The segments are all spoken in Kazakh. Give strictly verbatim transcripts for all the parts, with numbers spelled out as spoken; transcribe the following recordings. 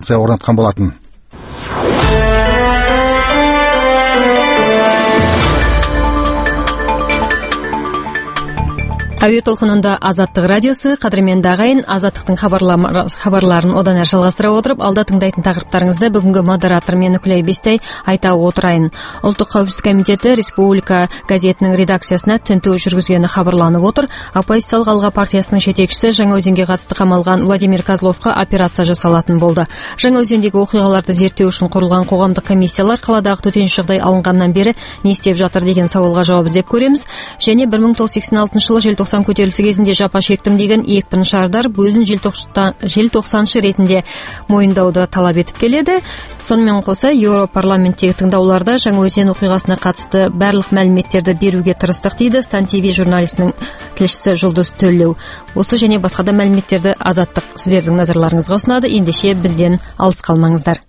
станция орнатқан болатын. Әуе толқынында Азаттық радиосы, қадірменді ағайын, Азаттықтың хабарларын одан әрі жалғастыра отырып, алда тыңдайтын тақырыптарыңызды бүгінгі модератор мен Үкілей Бестай айта отырайын. Ұлттық қауіпсіздік комитеті Республика газетінің редакциясына тінту жүргізгені хабарланып отыр. Оппозициялық Алға партиясының жетекшісі Жаңаөзенге қатысты қамалған Владимир Козловқа операция жасалатын болды. Жаңаөзендегі оқиғаларды зерттеу үшін құрылған қоғамдық комиссиялар қаладағы төтенше жағдай алынғаннан бері не істеп жатыр деген сауалға жауап іздеп көреміз. Және бір мың тоғыз жүз сексен алтыншы жылы желтоқсан көтерілісі кезінде жапа шектім деген екпін шардар өзін желтоқсаншы ретінде мойындауды талап етіп келеді. Сонымен қоса Еуропарламенттегі тыңдауларда Жаңаөзен оқиғасына қатысты барлық мәліметтерді беруге тырыстық дейді Стан ТВ журналистінің тілшісі Жұлдыз Төлеу. Осы және басқа да мәліметтерді Азаттық сіздердің назарларыңызға ұсынады. Ендеше бізден алыс қалмаңыздар.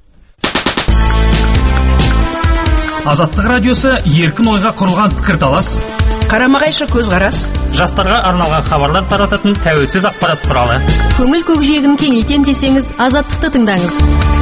Азаттық радиосы еркін ойға құрылған пікірталас, қарама-қайшы көзқарас, жастарға арналған хабарлар тарататын тәуелсіз ақпарат құралы. Көңіл көкжиегін кеңейтем десеңіз, Азаттықты тыңдаңыз.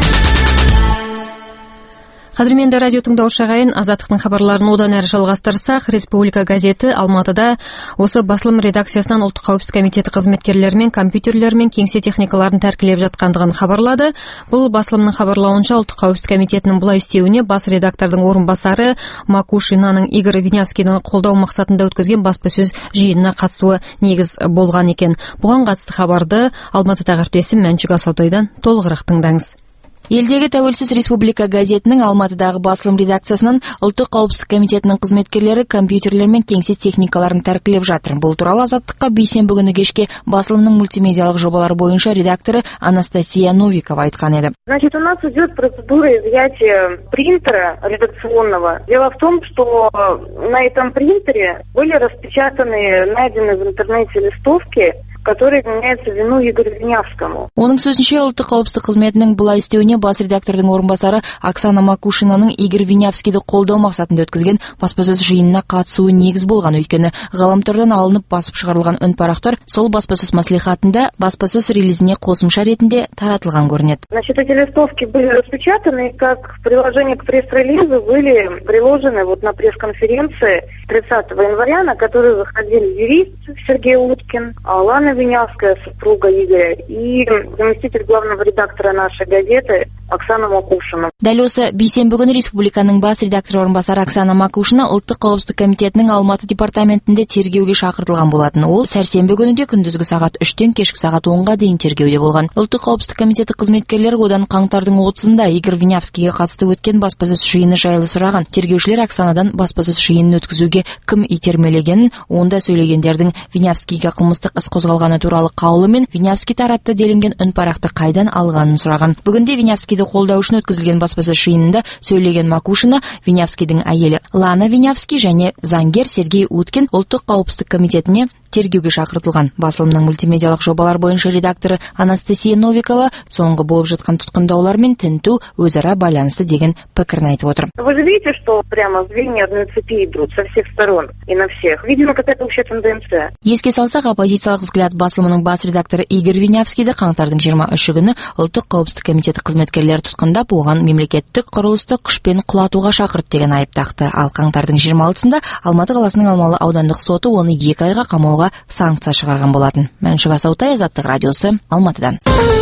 Қадірменді радио тыңдаушы ағайын, Азаттықтың хабарларын одан әрі жалғастырсақ, Республика газеті Алматыда осы басылым редакциясынан Ұлттық қауіпсіздік комитеті қызметкерлерімен, компьютерлермен кеңсе техникаларын тәркілеп жатқандығын хабарлады. Бұл басылымның хабарлауынша Ұлттық қауіпсіздік комитетінің бұлай істеуіне бас редактордың орынбасары Макушинаның Игорь Винявскийдің қолдау мақсатында өткізген баспасөз жиынына қатысуы негіз болған екен. Бұған қатысты хабарды Алматыдағы әріптесім Мәншүк Асаутайдан толығырақ тыңдаңыз. Елдегі тәуелсіз Республика газетінің Алматыдағы басылым редакциясынан Ұлттық қауіпсіздік комитетінің қызметкерлері компьютерлер мен кеңсе техникаларын тәркілеп жатыр. Бұл туралы Азаттыққа бейсенбі күні кешке басылымның мультимедиалық жобалары бойынша редакторы Анастасия Новикова айтқан еді. Значит, у нас идет процедура изъятия принтера редакционного. Дело в том, что на этом принтере были распечатаны, найдены в интернете листовки, который меняется вину Игорю Винявскому. Оның сөзінше, Ұлттық қауіпсіздік қызметінің бұлай істеуіне бас редактордың орынбасары Оксана Макушинаның Игорь Винявскийді қолдау мақсатында өткізген баспасөз жиынына қатысуы негіз болған. Өйткені ғаламтордан алынып басып шығарылған үнпарақтар сол баспасөз мәслихатында баспасөз релизіне қосымша ретінде таратылған көрінеді. Значит, эти листовки были распечатаны, как приложение к пресс-релизу были приложены вот на пресс-конференции тридцатого января, на которую заходили юрист Сергей Уткин, Алана Винявская, супруга Игоря, и заместитель главного редактора нашей газеты Оксана Макушина. Дәл осы бейсенбі күні республиканың бас редакторы орынбасары Оксана Макушина Ұлттық қауіпсіздік комитетінің Алматы департаментінде тергеуге шақыртылған болатын. Ол сәрсенбі күні де күндізгі сағат үштен кешкі сағат онға дейін тергеуде болған. Ұлттық қауіпсіздік комитеті қызметкерлері одан қаңтардың отызында Игорь Винявскийге қатысты өткен баспасөз жиыны жайлы сұраған. Тергеушілер Оксанадан баспасөз жиынын өткізуге кім итермелегенін, онда сөйлегендердің Винявскийге қылмыстық іс қозғалғаны туралы қаулы мен Винявский таратты делінген үнпарақты қайдан алғанын сұраған. Бүгінде Винявскийді қолдау үшін өткізілген баспасөз жиынында сөйлеген Макушина, Винявскийдің әйелі Лана Винявский және заңгер Сергей Уткин Ұлттық қауіпсіздік комитетіне тергеуге шақыртылған. Басылымның мультимедиалық жобалар бойынша редакторы Анастасия Новикова соңғы болып жатқан тұтқындаулар мен тінту өзара байланысты деген пікірін айтып отыр. Вы же видите, что прямо звенья одной цепи идут со всех сторон и на всех. Видимо, какая-то общая тенденция. Еске салсақ, оппозициялық взгляд басылымының бас редакторы Игорь Винявскийді қаңтардың жиырма үші күні Ұлттық қауіпсіздік комитеті қызметкерлері тұтқындап, оған мемлекеттік құрылысты күшпен құлатуға шақырды деген айып тақты. Ал қаңтардың жиырма алтысында Алматы қаласының Алмалы аудандық соты оны екі айға қамауға санкция шығарған болатын. Мәншүк Асаутай, Азаттық радиосы, Алматыдан.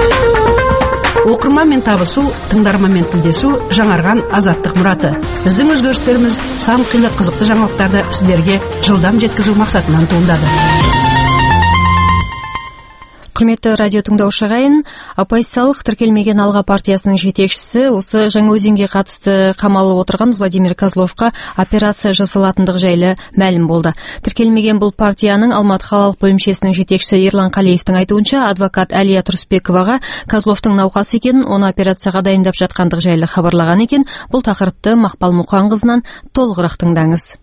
Оқырманмен табысу, тыңдарманмен тілдесу жаңарған Азаттық мұраты. Біздің өзгерістеріміз сан қилы қызықты жаңалықтарды сіздерге жылдам жеткізу мақсатынан туындады. Құрметті радио тыңдаушы ағайын, оппозициялық тіркелмеген Алға партиясының жетекшісі осы Жаңаөзенге қатысты қамалып отырған Владимир Козловқа операция жасалатындығы жайлы мәлім болды. Тіркелмеген бұл партияның Алматы қалалық бөлімшесінің жетекшісі Ерлан Қалиевтің айтуынша, адвокат Әлия Тұрысбековаға Козловтың науқас екенін, оны операцияға дайындап жатқандығы жайлы хабарлаған екен. Бұл тақырыпты Мақпал Мұқанқызынан толығырақ тыңдаңыз.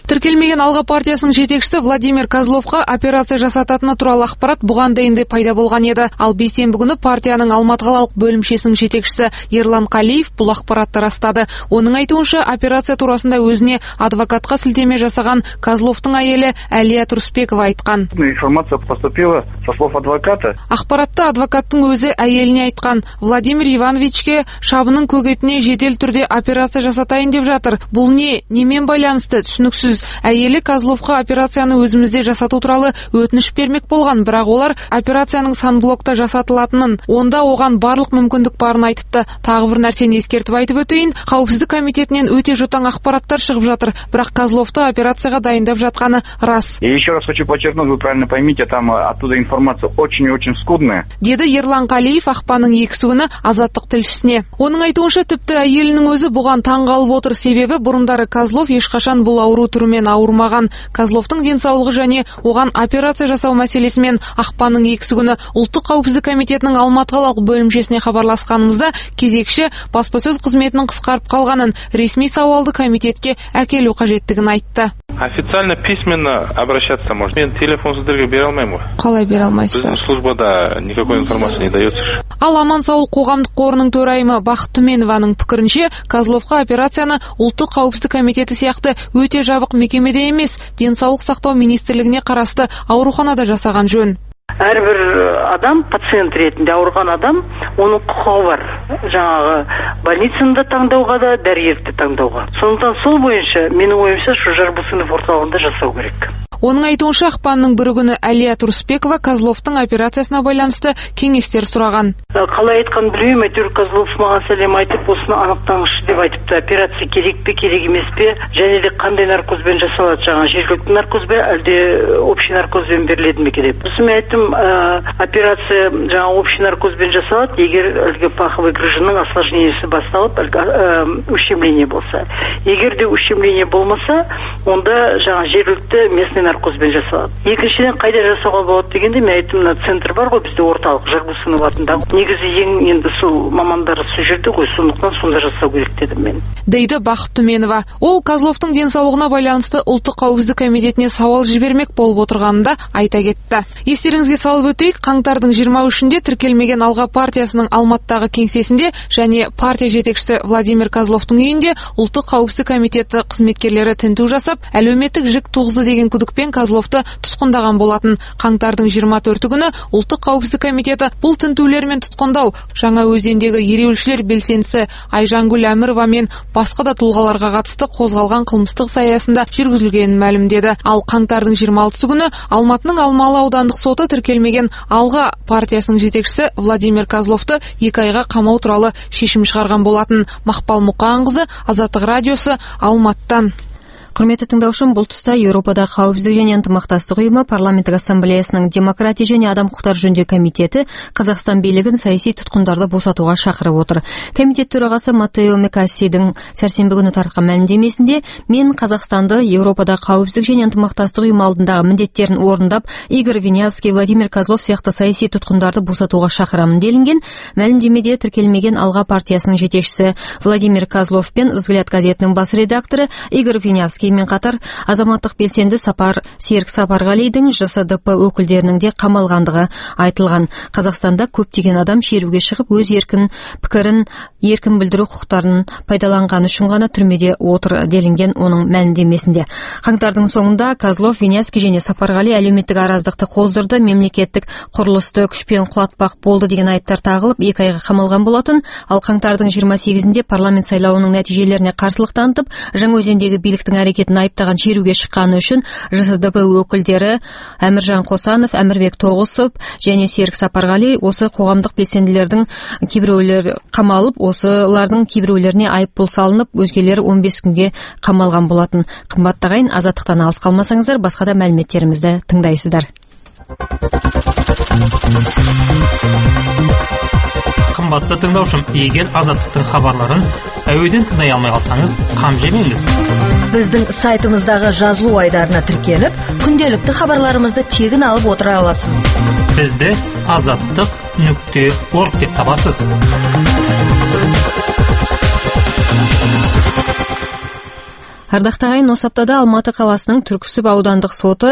Тіркелмеген алға партиясының жетекшісі Владимир Козловқа операция жасататыны туралы ақпарат бұған дейін де пайда болған еді. Ал бейсенбі күні партияның Алматы қалалық бөлімшесінің жетекшісі Ерлан Қалиев бұл ақпаратты растады. Оның айтуынша, операция турасында өзіне адвокатқа сілтеме жасаған Козловтың әйелі Әлия Тұрысбекова айтқан. Информация поступила со слов адвоката. Ақпаратты адвокаттың өзі әйеліне айтқан. Владимир Ивановичке шабының көгетіне жедел түрде операция жасатайын деп жатыр. Бұл не, немен байланысты, түсініксіз. Әйелі Козловқа операцияны өзімізде жасату туралы өтініш бермек болған, бірақ олар операцияның санблокта жасатылатынын, онда оған барлық мүмкіндік барын айтыпты. Тағы бір нәрсені ескертіп айтып өтейін, қауіпсіздік комитетінен өте жұтаң ақпараттар шығып жатыр, бірақ Козловты операцияға дайындап жатқаны рас. И еще раз хочу подчеркнуть, вы правильно поймите, там оттуда информация очень и очень скудная. Деді Ерлан Қалиев ақпанның екісі күні Азаттық тілшісіне. Оның айтуынша, тіпті әйелінің өзі бұған таңғалып отыр, себебі бұрындары Козлов ешқашан бұл ауру түрімен ауырмаған. Козловтың денсаулығы және оған операция жасау мәселесімен ақпанның екісі күні Ұлттық қауіпсіздік комитетінің Алматы қалалық бөлімшесіне хабарласқанымызда кезекші баспасөз қызметінің қысқарып қалғанын, ресми сауалды комитетке әкелу қажеттігін айтты. Официально письменно обращаться можно. Мен телефон сіздерге бере алмаймын ғой. Қалай бере алмайсыздар? Біздің службада никакой информация не дается. Ал Аман-Саулық қоғамдық қорының төрайымы Бақыт Түменованың пікірінше, Козловқа операцияны Ұлттық қауіпсіздік комитеті сияқты өте жабық мекемеде емес, денсаулық сақтау министрлігіне қарасты ауруханада жасаған жөн. Әрбір адам, пациент ретінде ауырған адам, оның құқығы бар. Жаңағы больницаны таңдауға да, дәрігерді таңдауға. Сондықтан сол бойынша, менің ойымша, шу Жарбусынов орталығында жасау керек. Оның айтуынша, ақпанның бір күні Әлия Тұрысбекова Козловтың операциясына байланысты кеңестер сұраған. Қалай айтқан білмеймін, әйтеуір Козлов маған сәлем айтып, осыны анықтаңызшы деп айтыпты. Операция керек пе, керек емес пе, және де қандай наркозбен жасалады, жаңа жергілікті наркозбен, әлде общий наркозбен беріледі ме керек. Сосын мен айттым, операция жаңа общий наркозбен жасалады, егер әлгі паховой грыжының осложнениесі басталып, ущемление болса. Егер де ущемление болмаса, онда жаңа жергілікті местный наркозбен жасалады. Екіншіден қайда жасауға болады дегенде, мен айттым, мына центр бар ғой, бізде орталық Жарбусынов атындағы. Негізі ең енді сол мамандары сол жерде ғой, сондықтан сонда жасау керек дедім мен. Дейді Бақыт Түменова. Ол Козловтың денсаулығына байланысты Ұлттық қауіпсіздік комитетіне сауал жібермек болып отырғанында айта кетті. Естеріңізге салып өтейік, қаңтардың жиырма үшінде тіркелмеген алға партиясының Алматыдағы кеңсесінде және партия жетекшісі Владимир Козловтың үйінде Ұлттық қауіпсіздік комитеті қызметкерлері тінту жасап, әлеуметтік жүк туғызды деген күдікпен Козловты тұтқындаған болатын. Қаңтардың жиырма төрті күні Ұлттық қауіпсіздік комитеті бұл тінтулермен тұтқындау жаңа өзендегі ереуілшілер белсендісі Айжангүл Әмірова мен басқа да тұлғаларға қатысты қозғалған қылмыстық аясында жүргізілгенін мәлімдеді. Ал қаңтардың жиырма алтысы күні Алматының Алмалы аудандық соты тіркелмеген алға партиясының жетекшісі Владимир Козловты екі айға қамау туралы шешім шығарған болатын. Мақпал Мұқанқызы, Азаттық радиосы, Алматыдан. Құрметті тыңдаушым, бұл тұста Еуропада қауіпсіздік және ынтымақтастық ұйымы парламенттік ассамблеясының демократия және адам құқықтары жөніндегі комитеті Қазақстан билігін саяси тұтқындарды босатуға шақырып отыр. Комитет төрағасы Матео Мекассидің сәрсенбі күні таратқан мәлімдемесінде, мен Қазақстанды Еуропада қауіпсіздік және ынтымақтастық ұйымы алдындағы міндеттерін орындап, Игорь Винявский, Владимир Козлов сияқты саяси тұтқындарды босатуға шақырамын делінген. Мәлімдемеде тіркелмеген алға партиясының жетекшісі Владимир Козлов пен Взгляд газетінің бас редакторы Игорь Винявский мен қатар азаматтық белсенді Сапар Серік Сапарғалидің Ж С Д П өкілдерінің де қамалғандығы айтылған. Қазақстанда көптеген адам шеруге шығып, өз еркін пікірін еркін білдіру құқықтарын пайдаланғаны үшін ғана түрмеде отыр делінген оның мәлімдемесінде. Қаңтардың соңында Козлов, Винявский және Сапарғали әлеуметтік араздықты қоздырды, мемлекеттік құрылысты күшпен құлатпақ болды деген айыптар тағылып, екі айға қамалған болатын. Ал қаңтардың жиырма сегізінде парламент сайлауының нәтижелеріне қарсылық танытып, Жаңаөзендегі биліктің әрекетін айыптаған шеруге шыққаны үшін Ж С Д П өкілдері Әміржан Қосанов, Әмірбек Тоғысов және Серік Сапарғали осы қоғамдық белсенділердің кейбіреулері қамалып, осылардың кейбіреулеріне айыппұл салынып, өзгелері он бес күнге қамалған болатын. Қымбатты ағайын, Азаттықтан алыс қалмасаңыздар, басқа да мәліметтерімізді тыңдайсыздар. Қымбатты тыңдаушым, егер Азаттықтың хабарларын әуеден тыңдай алмай қалсаңыз, қам жемеңіз. Біздің сайтымыздағы жазылу айдарына тіркеліп, күнделікті хабарларымызды тегін алып отыра аласыз. Бізді азаттық нүкте орг деп табасыз. Ардақта ағайын, осы аптада Алматы қаласының Түрксіб аудандық соты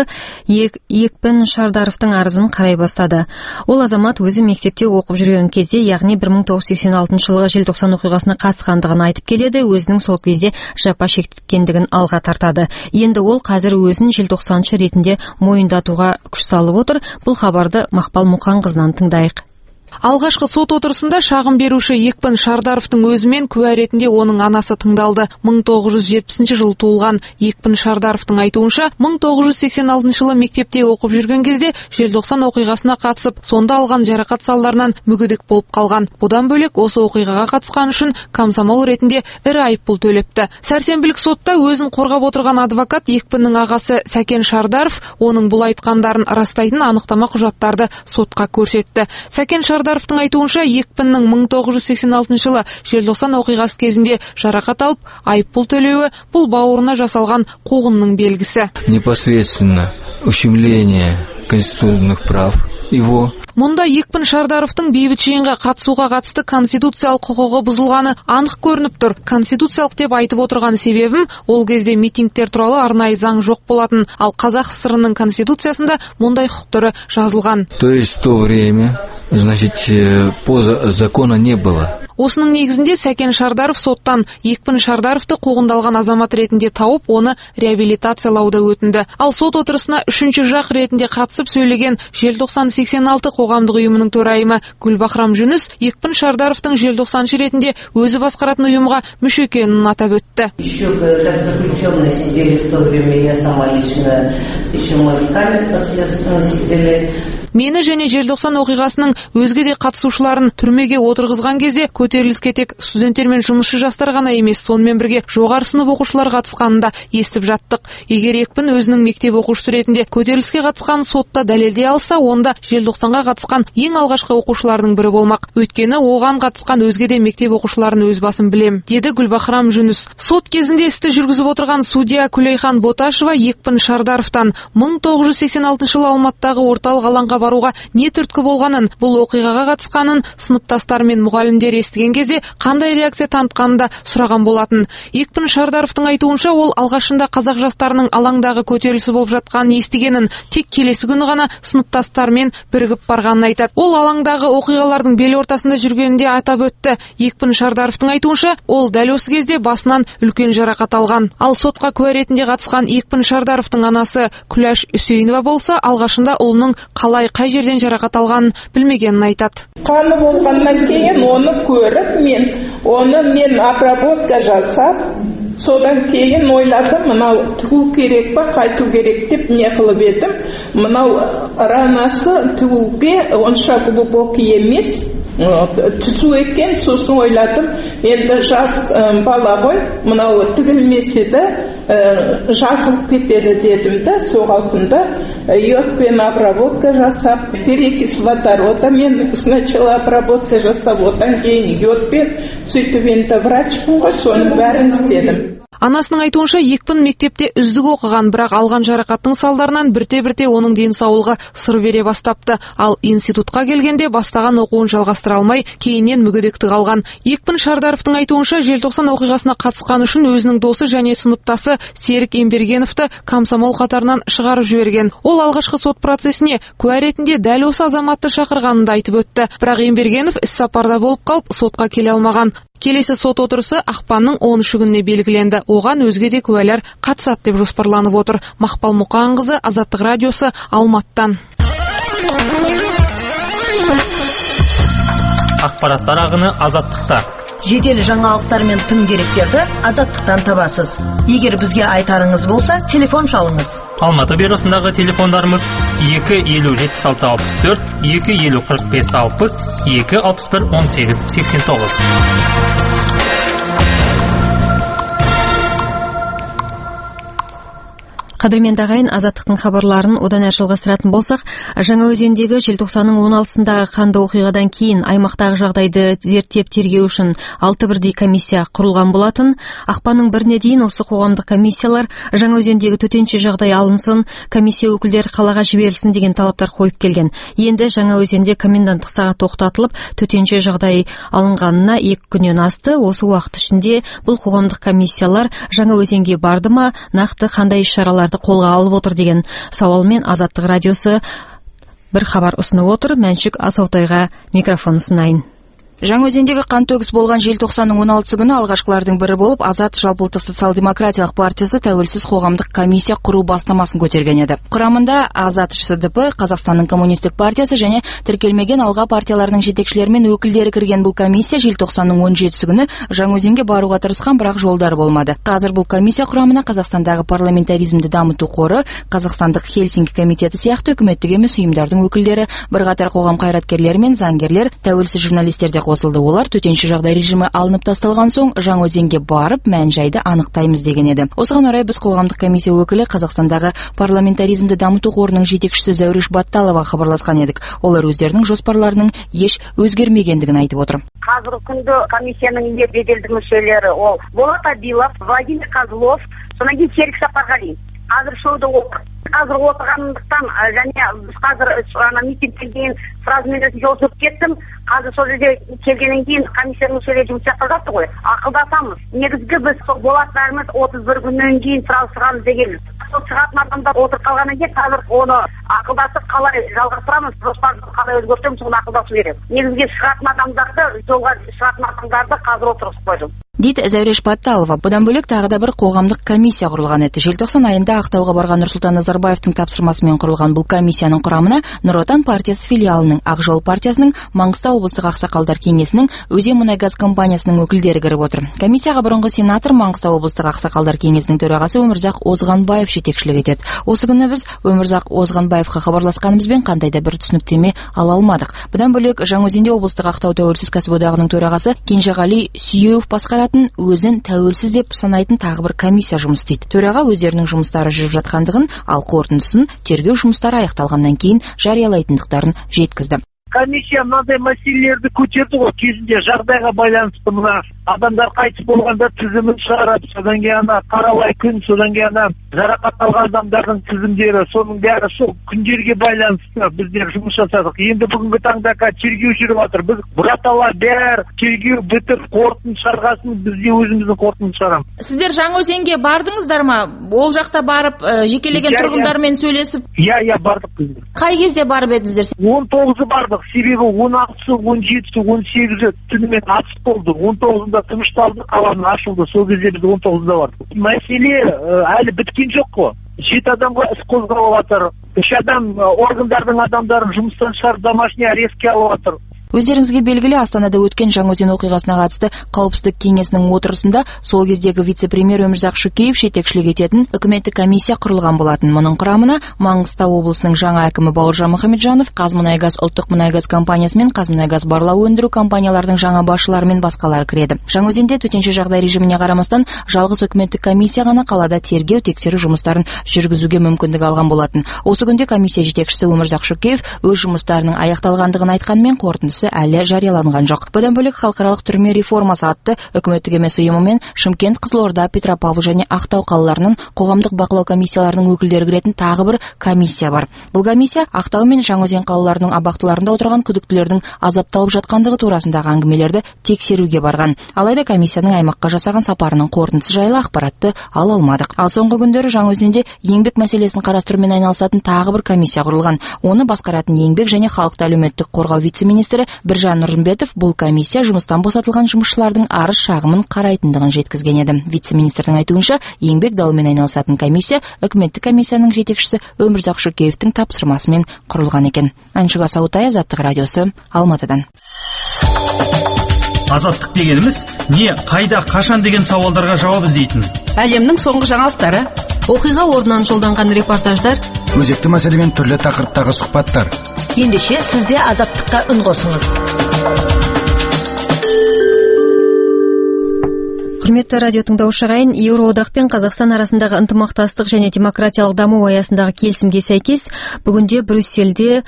Екпін Шардаровтың арызын қарай бастады. Ол азамат өзі мектепте оқып жүрген кезде, яғни бір мың тоғыз жүз сексен алтыншы жылғы желтоқсан оқиғасына қатысқандығын айтып келеді, өзінің сол кезде жапа шеккендігін алға тартады. Енді ол қазір өзін желтоқсаншы ретінде мойындатуға күш салып отыр. Бұл хабарды Мақпал Мұқанқызынан тыңдайық. Алғашқы сот отырысында шағым беруші Екпін Шардаровтың өзімен куә ретінде оның анасы тыңдалды. мың тоғыз жүз жетпісінші жылы туылған Екпін Шардаровтың айтуынша, мың тоғыз жүз сексен алтыншы жылы мектепте оқып жүрген кезде желтоқсан оқиғасына қатысып, сонда алған жарақат салдарынан мүгедек болып қалған. Бұдан бөлек осы оқиғаға қатысқан үшін комсомол ретінде ірі айыппұл төлепті. Сәрсенбілік сотта өзін қорғап отырған адвокат Екпіннің ағасы Сәкен Шардаров оның бұл айтқандарын растайтын анықтама құжаттарды сотқа көрсетті. Сәкен Шардаровтың айтуынша, Екпіннің мың тоғыз жүз сексен алтыншы жылы желтоқсан оқиғасы кезінде жарақат алып, айыппұл төлеуі бұл бауырына жасалған қуғынның белгісі. Непосредственно ущемление конституционных прав его. Мұнда Екпін Шардаровтың бейбіт жиынға қатысуға қатысты конституциялық құқығы бұзылғаны анық көрініп тұр. Конституциялық деп айтып отырған себебім, ол кезде митингтер туралы арнайы заң жоқ болатын, ал Қазақ ССР ның конституциясында мұндай құқық түрі жазылған. То есть в то время, значит, по закона не было. Осының негізінде Сәкен Шардаров соттан Екпін Шардаровты қуғындалған азамат ретінде тауып, оны реабилитациялауды өтінді. Ал сот отырысына үшінші жақ ретінде қатысып сөйлеген желтоқсан сексен алты қоғамдық ұйымының төрайымы Гүлбахрам Жүніс Екпін Шардаровтың желтоқсаншы ретінде өзі басқаратын ұйымға мүше екенін атап өтті. Еще как заключенные сидели в то время, я сама лично, еще мой камер последственно сидели. Мені және желтоқсан оқиғасының өзге де қатысушыларын түрмеге отырғызған кезде көтеріліске тек студенттер мен жұмысшы жастар ғана емес, сонымен бірге жоғары сынып оқушылар қатысқанында естіп жаттық. Егер Екпін өзінің мектеп оқушысы ретінде көтеріліске қатысқан сотта дәлелдей алса, онда желтоқсанға қатысқан ең алғашқы оқушылардың бірі болмақ. Өйткені оған қатысқан өзге де мектеп оқушыларын өз басым білем, деді Гүлбахрам Жүніс. Сот кезінде істі жүргізіп отырған судья Күлейхан Боташева Екпін Шардаровтан мың тоғыз жүз сексен алтыншы жылы Алматыдағы орталық алаңға баруға не түрткі болғанын, бұл оқиғаға қатысқанын сыныптастар мен мұғалімдер естіген кезде қандай реакция танытқанын да сұраған болатын. Екпін Шардаровтың айтуынша, ол алғашында қазақ жастарының алаңдағы көтерілісі болып жатқанын естігенін, тек келесі күні ғана сыныптастармен бірігіп барғанын айтады. Ол алаңдағы оқиғалардың бел ортасында жүргенінде атап өтті. Екпін Шардаровтың айтуынша, ол дәл осы кезде басынан үлкен жарақат алған. Ал сотқа куә ретінде қатысқан Екпін Шардаровтың анасы Күләш Үсейнова болса, алғашында ұлының қалай қай жерден жарақат алғанын білмегенін айтады. Қаны болғаннан кейін оны көріп, мен оны мен обработка жасап, содан кейін ойладым, мынау тігу керек па, қайту керек деп не қылып едім. Мынау ранасы тігуге онша глубокий емес, түзу екен. Сосын ойладым, енді жас бала ғой, мынау тігілмесе де жазылып кетеді дедім да, соғалтында йодпен обработка жасап, перекись водорода мен сначала обработка жасап, одан кейін йодпен, сөйтіп енді врачпын ғой, соның бәрін істедім. Анасының айтуынша, Екпін мектепте үздік оқыған, бірақ алған жарақаттың салдарынан бірте-бірте оның денсаулығы сыр бере бастапты. Ал институтқа келгенде бастаған оқуын жалғастыра алмай, кейіннен мүгедектік алған. Екпін Шардаровтың айтуынша, желтоқсан оқиғасына қатысқан үшін өзінің досы және сыныптасы Серік Ембергеновті комсомол қатарынан шығарып жіберген. Ол алғашқы сот процесіне куә ретінде дәл осы азаматты шақырғанын да айтып өтті. Бірақ Ембергенов іс сапарда болып қалып, сотқа келе алмаған. Келесі сот отырысы ақпанның он үші күніне белгіленді. Оған өзге де куәлер қатысады деп жоспарланып отыр. Мақпал Мұқанқызы, Азаттық радиосы, Алматыдан. Ақпараттар ағыны Азаттықта. Жедел жаңалықтар мен тың деректерді Азаттықтан табасыз. Егер бізге айтарыңыз болса, телефон шалыңыз. Алматы бюросындағы телефондарымыз екі елу жетпіс алты алпыс төрт, екі елу қырық бес алпыс, екі алпыс бір он сегіз сексен тоғыз. Кадырменді ағайын, Азаттықтың хабарларын одан әрі жалғастыратын болсақ, Жаңаөзендегі желтоқсанның он алтысындағы қанды оқиғадан кейін аймақтағы жағдайды зерттеп тергеу үшін алты бірдей комиссия құрылған болатын. Ақпанның біріне дейін осы қоғамдық комиссиялар Жаңаөзендегі төтенше жағдай алынсын, комиссия өкілдері қалаға жіберілсін деген талаптар қойып келген. Енді Жаңаөзенде коменданттық сағат тоқтатылып, төтенше жағдай алынғанына екі күннен асты. Осы уақыт ішінде бұл қоғамдық комиссиялар Жаңаөзенге барды ма, нақты қандай іс-шаралар қолға алып отыр деген сауалмен Азаттық радиосы бір хабар ұсынып отыр. Мәншүк Асаутайға микрофон ұсынайын. Жаңаөзендегі қантөгіс болған желтоқсанның он алтысы күні алғашқылардың бірі болып Азат жалпыұлттық социал-демократиялық партиясы тәуелсіз қоғамдық комиссия құру бастамасын көтерген еді. Құрамында Азат ШСДП, Қазақстанның коммунистік партиясы және тіркелмеген алға партияларының жетекшілері мен өкілдері кірген бұл комиссия желтоқсанның он жетісі күні Жаңаөзенге баруға тырысқан, бірақ жолдар болмады. Қазір бұл комиссия құрамына Қазақстандағы парламентаризмді дамыту қоры, Қазақстандық Хельсинки комитеті сияқты үкіметтік емес ұйымдардың өкілдері, бірқатар қоғам қайраткерлері мен заңгерлер, тәуелсіз журналистер де қосылды. Олар төтенше жағдай режимі алынып тасталған соң Жаңаөзенге барып мән-жайды анықтаймыз деген еді. Осыған орай біз қоғамдық комиссия өкілі Қазақстандағы парламентаризмді дамыту қорының жетекшісі Зәуреш Батталова хабарласқан едік. Олар өздерінің жоспарларының еш өзгермегендігін айтып отыр. Қазіргі күнді комиссияның беделді мүшелері ол Болат Абилов, Владимир Козлов, содан кейін Серік Сапарғали. Қазір шоуды отыр. Қазір отырғандықтан және біз қазір ана митингтен кейін сразу мен өзім жол жүріп кеттім. Қазір сол жерде келгеннен кейін комиссияның мүшелері жұмыс жасап жатты ғой. Ақылдасамыз. Негізгі біз сол болаттарымыз отыз бір күннен кейін сразу шығамыз дегенбіз. Сол шығатын адамдар отырып қалғаннан кейін қазір оны ақылдасып қалай жалғастырамыз, жоспарды қалай өзгертеміз, соны ақылдасу керек. Негізгі шығатын адамдарды, жолға шығатын адамдарды қазір отырғызып қойдым дейді Зәуреш Батталова. Бұдан бөлек тағы да бір қоғамдық комиссия құрылған еді. Желтоқсан айында Ақтауға барған Нұрсұлтан Назарбаевтың тапсырмасымен құрылған бұл комиссияның құрамына Нұр Отан партиясы филиалының, Ақ жол партиясының, Маңғыстау облыстық ақсақалдар кеңесінің, Өзен мұнай-газ компаниясының өкілдері кіріп отыр. Комиссияға бұрынғы сенатор, Маңғыстау облыстық ақсақалдар кеңесінің төрағасы Өмірзақ Озғанбаев жетекшілік етеді. Осы күні біз Өмірзақ Озғанбаевқа хабарласқанымызбен қандай да бір түсініктеме ала алмадық. Бұдан бөлек Жаңаөзенде облыстық Ақтау тәуелсіз кәсіподағының төрағасы Кенжеғали Сүйеуов басқаратын өзін тәуелсіз деп санайтын тағы бір комиссия жұмыс істейді. Төраға өздерінің жұмыстары жүріп жатқандығын, ал қорытындысын тергеу жұмыстары аяқталғаннан кейін жариялайтындықтарын жеткізді. Комиссия мынандай мәселелерді көтерді ғой, кезінде жағдайға байланысты мына адамдар қайтыс болғанда тізімін шығарады, содан кейін ана қаралай күн, содан кейін ана жарақат алған адамдардың тізімдері, соның бәрі сол күндерге байланысты біздер жұмыс жасадық. Енді бүгінгі таңда тергеу жүріп жатыр. Біз бұраталар бәрі тергеу бітіп қорытынды шығарғасын, біз де өзіміздің қорытынды шығарамыз. Сіздер Жаңаөзенге бардыңыздар ма? Ол жақта барып, жекелеген тұрғындармен сөйлесіп? Иә, иә, бардық біздер. Қай кезде барып едіңіздер? он тоғызы бардық. Себебі он алтысы, он жетісі, он сегізі түнімен атыс болды. он тоғызында тынышталды, қаланы ашылды. Сол кезде біз он тоғызда бардық. Мәселе әлі біткен жоқ қой. Жеті адамға іс қозғалып жатыр. Үш адам органдардың адамдарын жұмыстан шығарып домашний арестке алып жатыр. Өздеріңізге белгілі, Астанада өткен Жаңаөзен оқиғасына қатысты қауіпсіздік кеңесінің отырысында сол кездегі вице-премьер Өмірзақ Шөкеев жетекшілік ететін үкіметтік комиссия құрылған болатын. Мұның құрамына Маңғыстау облысының жаңа әкімі Бауыржан Мұхамеджанов, Қазмұнайгаз ұлттық мұнайгаз компаниясы мен Қазмұнайгаз барлау өндіру компанияларының жаңа басшылары мен басқалары кіреді. Жаңаөзенде төтенше жағдай режиміне қарамастан жалғыз үкіметтік комиссия ғана қалада тергеу тексеру жұмыстарын жүргізуге мүмкіндік алған болатын. Осы күнде комиссия жетекшісі Өмірзақ Шөкеев өз жұмыстарының аяқталғандығын айтқанмен қорытындысы әлі жарияланған жоқ. Бұдан бөлек халықаралық түрме реформасы атты үкіметтік емес ұйымымен Шымкент, Қызылорда, Петропавл және Ақтау қалаларының қоғамдық бақылау комиссияларының өкілдері кіретін тағы бір комиссия бар. Бұл комиссия Ақтау мен Жаңаөзен қалаларының абақтыларында отырған күдіктілердің азапталып жатқандығы турасындағы әңгімелерді тексеруге барған. Алайда комиссияның аймаққа жасаған сапарының қорытындысы жайлы ақпаратты ала алмадық. Ал соңғы күндері Жаңаөзенде еңбек мәселесін қарастырумен айналысатын тағы бір комиссия құрылған. Оны басқаратын еңбек және халықты әлеуметтік қорғау вице-министрі Біржан Нұржымбетов бұл комиссия жұмыстан босатылған жұмысшылардың арыз шағымын қарайтындығын жеткізген еді. Вице-министрдің айтуынша, еңбек дауымен айналысатын комиссия үкіметтік комиссияның жетекшісі Өмірзақ Шөкеевтің тапсырмасымен құрылған екен. Мәншүк Асаутай, Азаттық радиосы, Алматыдан. Азаттық дегеніміз не, қайда, қашан деген сауалдарға жауап іздейтін. Әлемнің соңғы жаңалықтары, оқиға орнынан жолданған репортаждар, өзекті мәселемен түрлі тақырыптағы сұхбаттар. Ендеше сізде Азаттыққа үн қосыңыз. Құрметті радио тыңдаушы ағайын, Еуроодақ пен Қазақстан арасындағы ынтымақтастық және демократиялық даму аясындағы келісімге сәйкес бүгінде Брюссельде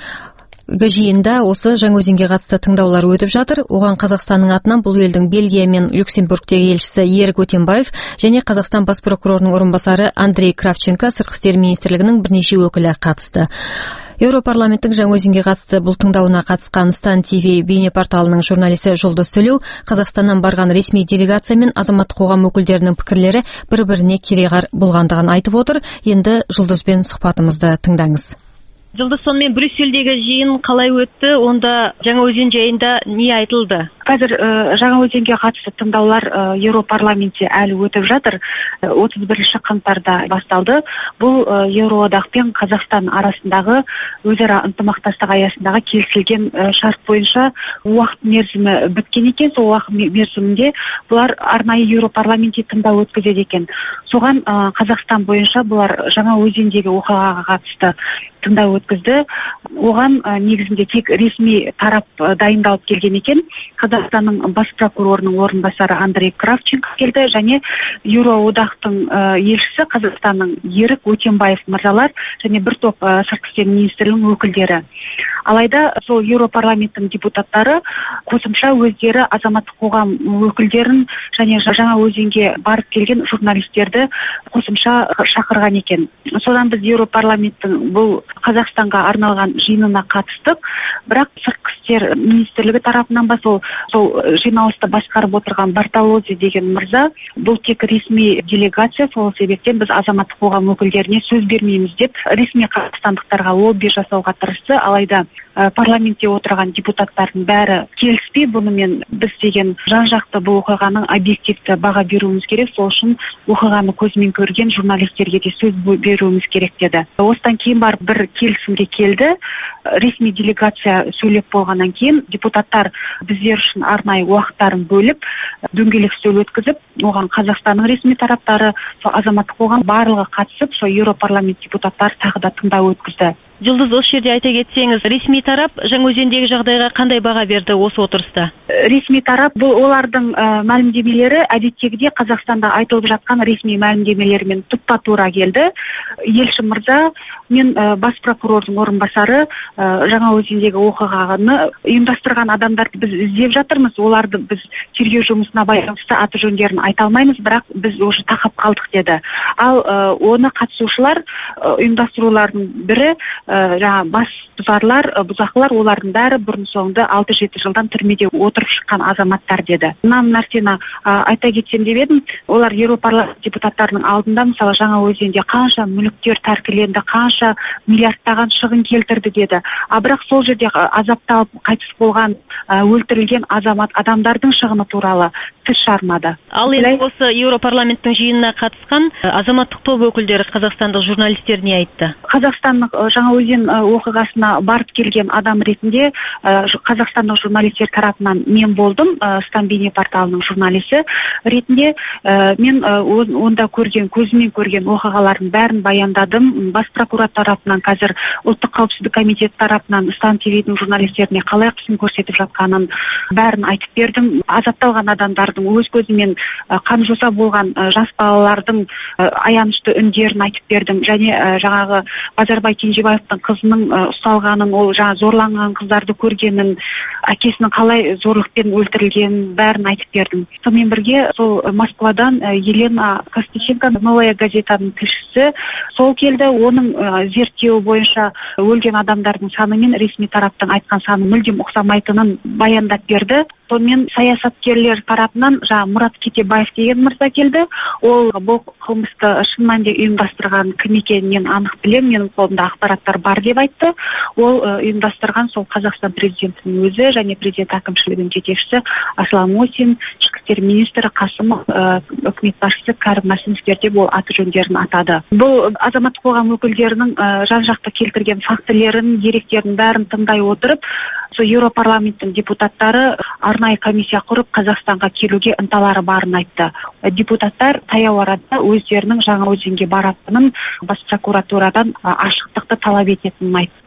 жиында осы Жаңаөзенге қатысты тыңдаулар өтіп жатыр. Оған Қазақстанның атынан бұл елдің Бельгия мен Люксембургтегі елшісі Ерік Өтембаев және Қазақстан бас прокурорының орынбасары Андрей Кравченко, Сыртқы істер министрлігінің бірнеше өкілі қатысты. Еуропарламенттің Жаңаөзенге қатысты бұл тыңдауына қатысқан Стан ТВ бейнепорталының журналисі Жұлдыз Төлеу Қазақстаннан барған ресми делегация мен азаматтық қоғам өкілдерінің пікірлері бір-біріне кереғар болғандығын айтып отыр. Енді Жұлдызбен сұхбатымызды тыңдаңыз. Жұлдыз, сонымен Брюссельдегі жиын қалай өтті? Онда Жаңаөзен жайында не айтылды? Қазір Жаңаөзенге қатысты тыңдаулар Еуропарламентте әлі өтіп жатыр. отыз бірінші қаңтарда басталды. Бұл Еуроодақ пен Қазақстан арасындағы өзара ынтымақтастық аясындағы келісілген шарт бойынша уақыт мерзімі біткен екен. Сол уақыт мерзімінде бұлар арнайы Еуропарламентте тыңдау өткізеді екен. Соған Қазақстан бойынша бұлар Жаңаөзендегі оқиғаға қатысты тыңдау өткізді. Оған негізінде тек ресми тарап дайындалып келген екен. Қазақстанның бас прокурорының орынбасары Андрей Кравченко келді және Еуроодақтың елшісі Қазақстанның Ерік Өтембаев мырзалар және бір топ сыртқы істер министрлігінің өкілдері. Алайда сол Еуропарламенттің депутаттары қосымша өздері азаматтық қоғам өкілдерін және Жаңаөзенге барып келген журналистерді қосымша шақырған екен. Содан біз Еуропарламенттің бұл Қазақстанға арналған жиынына қатыстық, бірақ сыртқы істер министрлігі тарапынан ба сол сол жиналысты басқарып отырған Бартолози деген мырза, бұл тек ресми делегация, сол себептен біз азаматтық қоғам өкілдеріне сөз бермейміз деп ресми қазақстандықтарға лобби жасауға тырысты. Алайда парламентте отырған депутаттардың бәрі келіспей, бұнымен біз деген жан-жақты бұл оқиғаның объективті баға беруіміз керек, сол үшін оқиғаны көзімен көрген журналистерге де сөз беруіміз керек деді. Осыдан кейін барып бір келісімге келді. Ресми делегация сөйлеп болғаннан кейін депутаттар біздер үшін арнайы уақыттарын бөліп, дөңгелек үстел өткізіп, оған Қазақстанның ресми тараптары, азаматтық қоғам барлығы қатысып, сол Еуропарламент депутаттары тағы да тыңдау өткізді. Жұлдыз, осы жерде айта кетсеңіз, ресми тарап Жаңаөзендегі жағдайға қандай баға берді осы отырыста? Ресми тарап, бұл олардың ә, мәлімдемелері әдеттегіде Қазақстанда айтылып жатқан ресми мәлімдемелермен тұпа тура келді. Елші мырза мен ә, бас прокурордың орынбасары ә, Жаңаөзендегі оқиғаны ұйымдастырған адамдарды біз іздеп жатырмыз. Оларды біз тергеу жұмысына байланысты аты жөндерін айта алмаймыз, бірақ біз уже тақап қалдық деді. Ал ә, оны қатысушылар ә, ұйымдастырулардың бірі жаңа бас бұзарлар, бұзақылар, олардың бәрі бұрын соңды алты жеті жылдан түрмеде отырып шыққан азаматтар деді. Мына нәрсені айта кетсем деп едім, олар Еуропарламент депутаттарының алдында мысалы Жаңаөзенде қанша мүліктер тәркіленді, қанша миллиардтаған шығын келтірді деді. А бірақ сол жерде азапталып қайтыс болған, өлтірілген азамат адамдардың шығыны туралы тіс жармады. Ал енді осы Еуропарламенттің жиынына қатысқан азаматтық топ өкілдері, қазақстандық журналистер не айтты? Қазақстанның Жаңаөзен оқиғасына барып келген адам ретінде қазақстандық журналистер тарапынан мен болдым, Стан бейнепорталының журналисі ретінде. Мен онда көрген, көзімен көрген оқиғалардың бәрін баяндадым. Бас прокурор тарапынан, қазір ұлттық қауіпсіздік комитеті тарапынан Стан ТВ-дің журналистеріне қалай қысым көрсетіп жатқанын бәрін айтып бердім. Азапталған адамдардың өз көзімен қан жоса болған жас балалардың аянышты үндерін айтып бердім. Және жаңағы Базарбай Кенжебаевтың қызының ұсталғанын, ол жаңа зорланған қыздарды көргенін, әкесінің қалай зорлықпен өлтірілгенін бәрін айтып бердім. Сонымен бірге сол Москвадан Елена Костюченко, Новая газетаның тілшісі, сол келді. Оның зерттеуі бойынша өлген адамдардың саны мен ресми тараптың айтқан саны мүлдем ұқсамайтынын баяндап берді. Сонымен саясаткерлер тарапынан жаңа Мұрат Кетебаев деген мырза келді. Ол бұл қылмысты шын мәнінде ұйымдастырған кім екенін мен анық білемін, менің қолымда ақпараттар бар деп айтты. Ол ұйымдастырған сол Қазақстан президентінің өзі және президент әкімшілігінің жетекшісі Аслан Мусин, ішкі істер министрі Қасымов, үкімет басшысы Кәрім Мәсімовтер деп ол аты жөндерін атады. Бұл азаматтық қоғам өкілдерінің жан-жақты келтірген фактілерін, деректерін бәрін тыңдай отырып, сол Еуропарламенттің депутаттары арнайы комиссия құрып Қазақстанға келуге ынталары барын айтты. Депутаттар таяу арада өздерінің Жаңаөзенге баратынын, бас прокуратурадан ашықтықты талап ететінін айтты.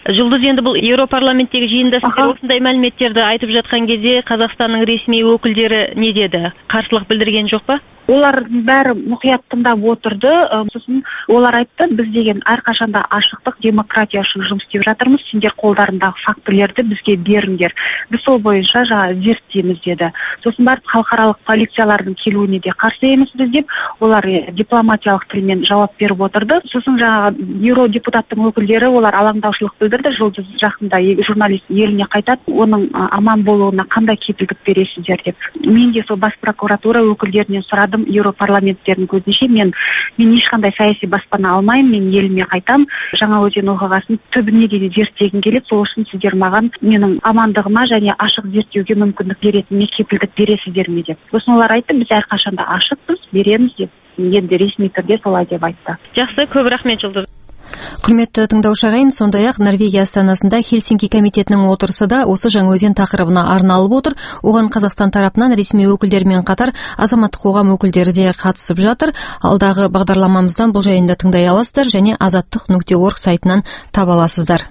Жұлдыз, енді бұл Еуропарламенттегі жиында сіздер осындай мәліметтерді айтып жатқан кезде Қазақстанның ресми өкілдері не деді? Қарсылық білдірген жоқ па? Олар бәрі мұқият тыңдап отырды. Сосын олар айтты, біз деген әрқашанда ашықтық, демократия үшін жұмыс істеп жатырмыз. Сендер қолдарындағы фактілерді бізге беріңдер. Біз сол бойынша жаңа зерттейміз деді. Сосын барып халықаралық полициялардың келуіне де қарсы емеспіз деп, олар дипломатиялық тілмен жауап беріп отырды. Сосын жаңа еуродепутаттың өкілдері олар алаңдаушылық білдірді. Жұлдыз жақында журналист еліне қайтады, оның аман болуына қандай кепілдік бересіздер деп. Мен де сол бас прокуратура өкілдерінен сұрадым. Еуропарламенттердің көзінше мен мен ешқандай саяси баспана алмаймын, мен еліме қайтам. Жаңаөзен оқиғасын түбіне дейін зерттегім келеді. Сол үшін сіздер маған менің амандығыма және ашық зерттеуге мүмкіндік беретініне кепілдік бересіздер ме деп. Сосын олар айтты, біз әрқашанда ашықпыз, береміз деп. Енді ресми түрде солай деп айтты. Жақсы, көп рахмет, Жұлдыз. Құрметті тыңдаушы ағайын, сондай-ақ Норвегия астанасында Хельсинки комитетінің отырысы да осы Жаңаөзен тақырыбына арналып отыр. Оған Қазақстан тарапынан ресми өкілдермен қатар азаматтық қоғам өкілдері де қатысып жатыр. Алдағы бағдарламамыздан бұл жайында тыңдай аласыздар және азаттық нүкте орг сайтынан таба аласыздар.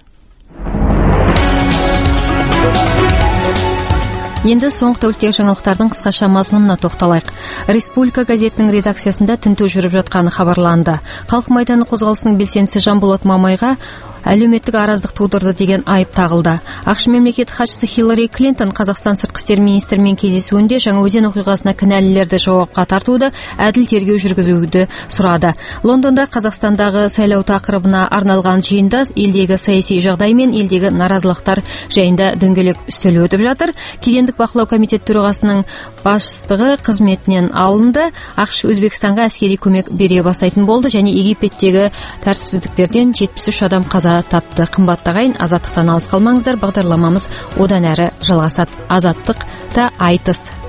Енді соңғы тәуліктегі жаңалықтардың қысқаша мазмұнына тоқталайық. Республика газетінің редакциясында тінту жүріп жатқаны хабарланды. Халық майданы қозғалысының белсендісі Жанболат Мамайға әлеуметтік араздық тудырды деген айып тағылды. ақш мемлекеттік хатшысы Хиллари Клинтон Қазақстан сыртқы істер министрімен кездесуінде Жаңаөзен оқиғасына кінәлілерді жауапқа тартуды, әділ тергеу жүргізуді сұрады. Лондонда Қазақстандағы сайлау тақырыбына арналған жиында елдегі саяси жағдай мен елдегі наразылықтар жайында дөңгелек үстел өтіп жатыр. Кедендік бақылау комитет төрағасының бастығы қызметінен алынды. ақш Өзбекстанға әскери көмек бере бастайтын болды және Египеттегі тәртіпсіздіктерден жетпіс үш адам қаза тапты. Қымбатты ағайын, азаттықтан алыс қалмаңыздар, бағдарламамыз одан әрі жалғасады. Азаттық та айтыс.